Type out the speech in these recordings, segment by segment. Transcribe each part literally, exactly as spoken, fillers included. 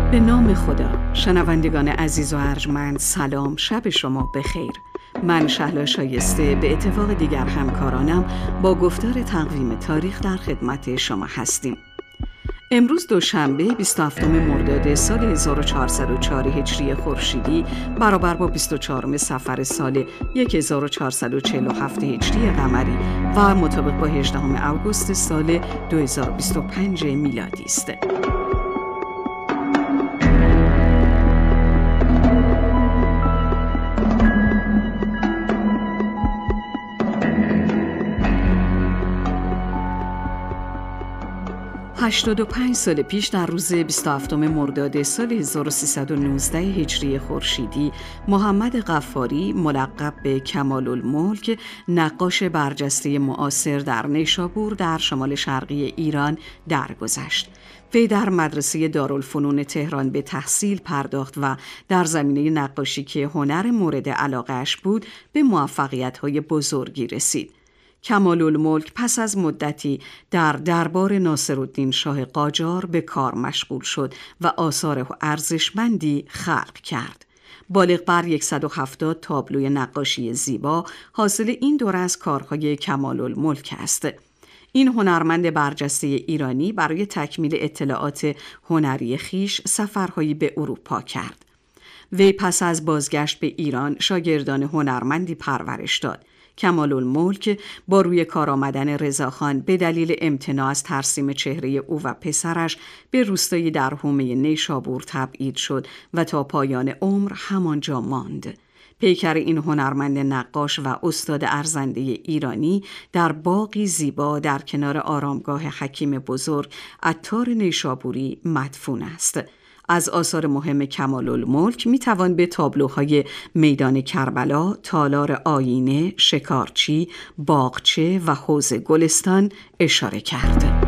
به نام خدا. شنوندگان عزیز و ارجمند، سلام، شب شما بخیر. من شهلا شایسته به اتفاق دیگر همکارانم با گفتار تقویم تاریخ در خدمت شما هستیم. امروز دوشنبه بیست و هفتم مرداد سال هزار و چهارصد و چهار هجری خورشیدی برابر با بیست و چهارم صفر سال هزار و چهارصد و چهل و هفت هجری قمری و مطابق با هجدهم اوگوست سال دو هزار و بیست و پنج میلادی است. هشتاد و پنج سال پیش در روز بیست و هفتم مرداد سال هزار و سیصد و نوزده هجری خورشیدی، محمد غفاری ملقب به کمال‌الملک، نقاش برجسته معاصر در نیشابور در شمال شرقی ایران درگذشت. وی در مدرسه دارالفنون تهران به تحصیل پرداخت و در زمینه نقاشی که هنر مورد علاقه‌اش بود به موفقیت‌های بزرگی رسید. کمال‌الملک پس از مدتی در دربار ناصرالدین شاه قاجار به کار مشغول شد و آثار ارزشمندی خلق کرد. بالغ بر صد و هفتاد تابلوی نقاشی زیبا حاصل این دور از کارهای کمال‌الملک است. این هنرمند برجسته ایرانی برای تکمیل اطلاعات هنری خیش سفرهایی به اروپا کرد. وی پس از بازگشت به ایران شاگردان هنرمندی پرورش داد. کمال‌الملک با روی کار آمدن رضاخان به دلیل امتناع از ترسیم چهره او و پسرش به روستایی در حومه نیشابور تبعید شد و تا پایان عمر همانجا ماند. پیکر این هنرمند نقاش و استاد ارزنده ایرانی در باغی زیبا در کنار آرامگاه حکیم بزرگ عطار نیشابوری مدفون است. از آثار مهم کمال‌الملک می توان به تابلوهای میدان کربلا، تالار آیینه، شکارچی، باغچه و حوض گلستان اشاره کرد.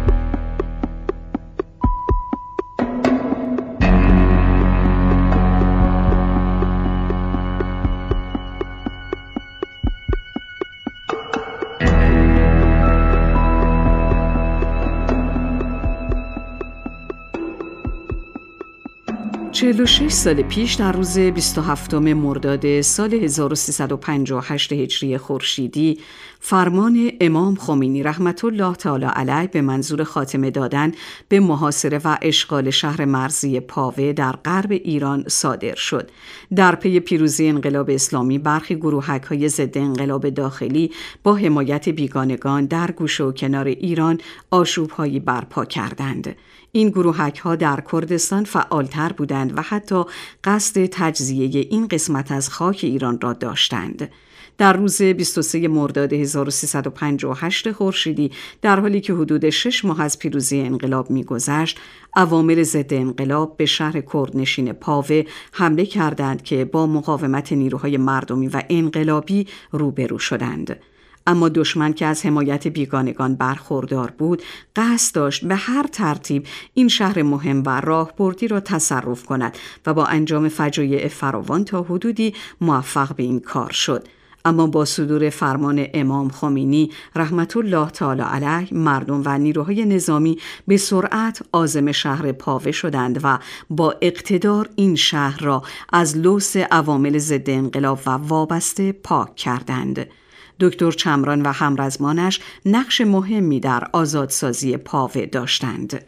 چهل و شش سال پیش در روز بیست و هفتم مرداد سال هزار و سیصد و پنجاه و هشت هجری خورشیدی، فرمان امام خمینی رحمت الله تعالی علیه به منظور خاتمه دادن به محاصره و اشغال شهر مرزی پاوه در غرب ایران صادر شد. در پی پیروزی انقلاب اسلامی، برخی گروهک‌های ضد انقلاب داخلی با حمایت بیگانگان در گوشه و کنار ایران آشوب‌هایی برپا کردند. این گروهک‌ها در کردستان فعالتر بودند و حتی قصد تجزیه این قسمت از خاک ایران را داشتند. در روز بیست و سوم مرداد هزار و سیصد و پنجاه و هشت خورشیدی، در حالی که حدود شش ماه از پیروزی انقلاب می‌گذشت، عوامل ضد انقلاب به شهر کردنشین پاوه حمله کردند که با مقاومت نیروهای مردمی و انقلابی روبرو شدند. اما دشمن که از حمایت بیگانگان برخوردار بود، قصد داشت به هر ترتیب این شهر مهم و راهبردی را تصرف کند و با انجام فجایع فراوان تا حدودی موفق به این کار شد. اما با صدور فرمان امام خمینی رحمت الله تعالی علیه، مردم و نیروهای نظامی به سرعت عازم شهر پاوه شدند و با اقتدار این شهر را از لوث عوامل ضد انقلاب و وابسته پاک کردند. دکتر چمران و همرزمانش نقش مهمی در آزادسازی پاوه داشتند.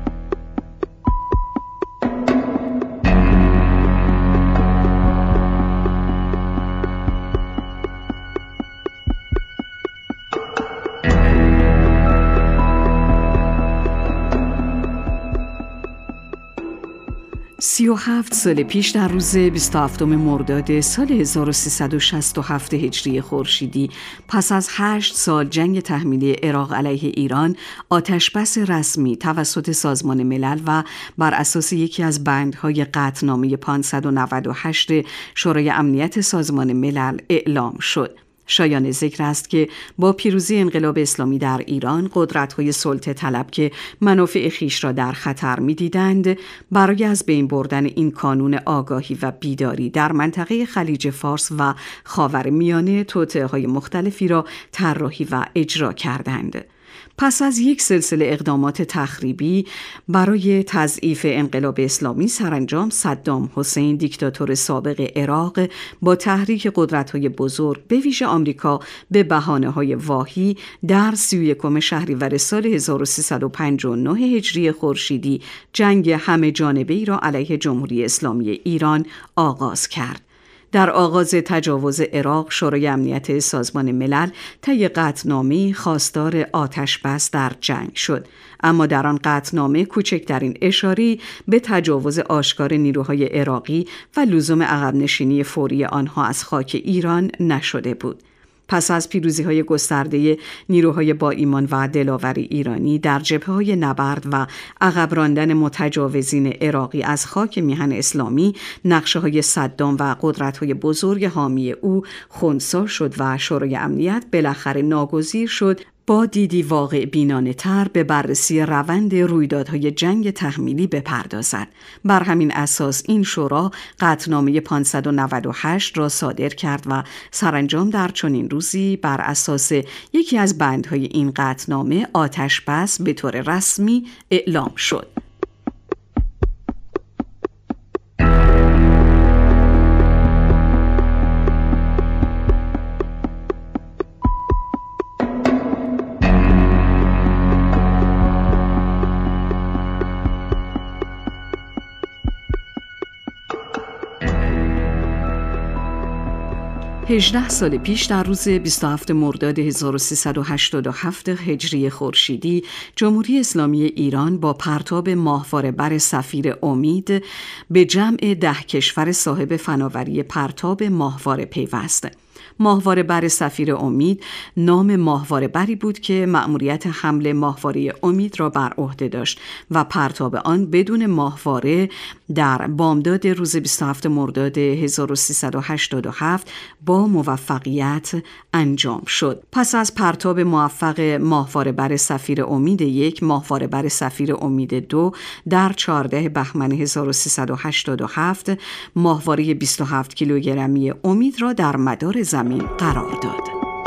سی و هفت سال پیش در روز بیست و هفتم مرداد سال هزار و سیصد و شصت و هفت هجری خورشیدی، پس از هشت سال جنگ تحمیلی عراق علیه ایران، آتشبس رسمی توسط سازمان ملل و بر اساس یکی از بندهای قطعنامه پانصد و نود و هشت شورای امنیت سازمان ملل اعلام شد. شایان ذکر است که با پیروزی انقلاب اسلامی در ایران، قدرت‌های سلطه طلب که منافع خویش را در خطر می‌دیدند، برای از بین بردن این کانون آگاهی و بیداری در منطقه خلیج فارس و خاورمیانه توطئه‌های مختلفی را طراحی و اجرا کردند. پس از یک سلسله اقدامات تخریبی برای تضعیف انقلاب اسلامی، سرانجام صدام حسین دیکتاتور سابق عراق با تحریک قدرت‌های بزرگ به ویژه آمریکا به بهانه‌های واهی در سی و یکم شهریور سال هزار و سیصد و پنجاه و نه هجری خورشیدی جنگ همه جانبه‌ای را علیه جمهوری اسلامی ایران آغاز کرد. در آغاز تجاوز عراق، شورای امنیت سازمان ملل طی قطعنامه‌ای خواستار آتش‌بس در جنگ شد، اما در آن قطعنامه کوچکترین اشاره‌ای به تجاوز آشکار نیروهای عراقی و لزوم عقب نشینی فوری آنها از خاک ایران نشده بود. پس از پیروزی‌های گسترده نیروهای با ایمان و دلاور ایرانی در جبهه‌های نبرد و عقب راندن متجاوزین عراقی از خاک میهن اسلامی، نقشه‌های صدام و قدرت‌های بزرگ حامی او خنثی شد و شورای امنیت بالاخره ناگزیر شد با دیدی واقع بینانه تر به بررسی روند رویدادهای جنگ تحمیلی بپردازد. بر همین اساس این شورا قطعنامه پانصد و نود و هشت را صادر کرد و سرانجام در چنین روزی بر اساس یکی از بندهای این قطعنامه آتش بس به طور رسمی اعلام شد. هجده سال پیش در روز بیست و هفتم مرداد هزار و سیصد و هشتاد و هفت هجری خورشیدی، جمهوری اسلامی ایران با پرتاب ماهواره بر سفیر امید به جمع ده کشور صاحب فناوری پرتاب ماهواره پیوست. ماهواره بر سفیر امید نام ماهواره بری بود که مأموریت حمل ماهواره امید را بر عهده داشت و پرتاب آن بدون ماهواره در بامداد روز بیست و هفتم مرداد هزار و سیصد و هشتاد و هفت با موفقیت انجام شد. پس از پرتاب موفق ماهواره بر سفیر امید یک، ماهواره بر سفیر امید دو در چهاردهم بهمن هزار و سیصد و هشتاد و هفت ماهواره بیست و هفت کیلوگرمی امید را در مدار زمین قرار داد.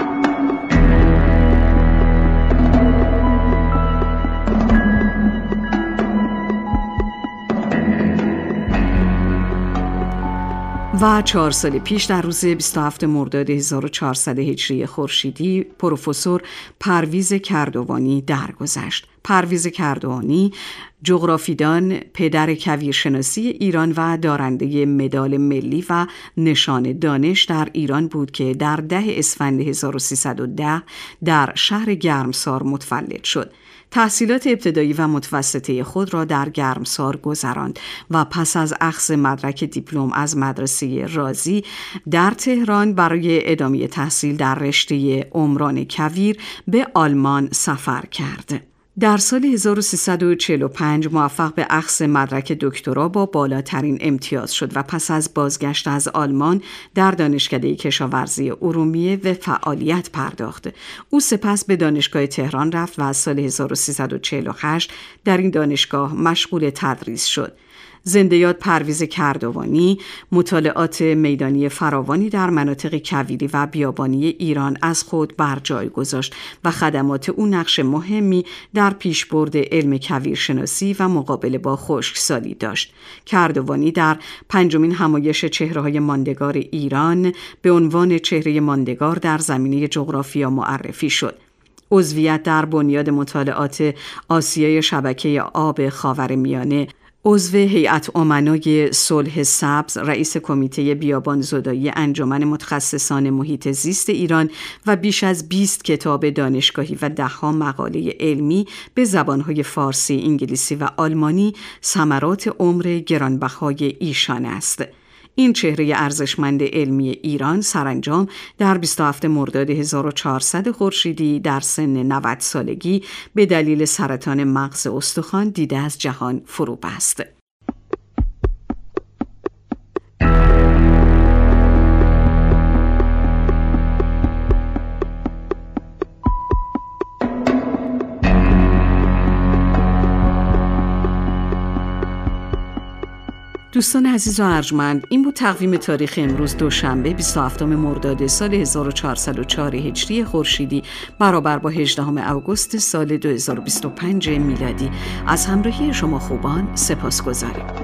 و چهار سال پیش در روز بیست و هفتم مرداد هزار و چهارصد هجری خورشیدی پروفسور پرویز کردوانی درگذشت. پرویز کردوانی جغرافیدان، پدر کویرشناسی ایران و دارنده مدال ملی و نشان دانش در ایران بود که در ده اسفند هزار و سیصد و ده در شهر گرمسار متولد شد. تحصیلات ابتدایی و متوسطه خود را در گرمسار گذراند و پس از اخذ مدرک دیپلم از مدرسه رازی در تهران برای ادامه تحصیل در رشته عمران کویر به آلمان سفر کرد. در سال هزار و سیصد و چهل و پنج موفق به اخذ مدرک دکترا با بالاترین امتیاز شد و پس از بازگشت از آلمان در دانشکده کشاورزی ارومیه و فعالیت پرداخت. او سپس به دانشگاه تهران رفت و از سال هزار و سیصد و چهل و هشت در این دانشگاه مشغول تدریس شد. زنده یاد پرویز کردوانی مطالعات میدانی فراوانی در مناطق کویری و بیابانی ایران از خود بر جای گذاشت و خدمات او نقش مهمی در پیشبرد علم کویرشناسی و مقابله با خشکسالی داشت. کردوانی در پنجمین همایش چهره‌های ماندگار ایران به عنوان چهره ماندگار در زمینه جغرافیا معرفی شد. عضویت در بنیاد مطالعات آسیای شبکه آب خاورمیانه، عضو هیئت امنای صلح سبز، رئیس کمیته بیابان زدایی انجمن متخصصان محیط زیست ایران و بیش از بیست کتاب دانشگاهی و ده‌ها مقاله علمی به زبانهای فارسی، انگلیسی و آلمانی ثمرات عمر گرانبهای ایشان است. این چهره ارزشمند علمی ایران سرانجام در بیست و هفتم مرداد هزار و چهارصد خورشیدی در سن نود سالگی به دلیل سرطان مغز استخوان دیده از جهان فرو بست. دوستان عزیز و ارجمند، این بود تقویم تاریخ امروز دوشنبه بیست و هفتم مرداد سال هزار و چهارصد و چهار هجری خورشیدی برابر با هجدهم اوگوست سال دو هزار و بیست و پنج میلادی. از همراهی شما خوبان سپاسگزاریم.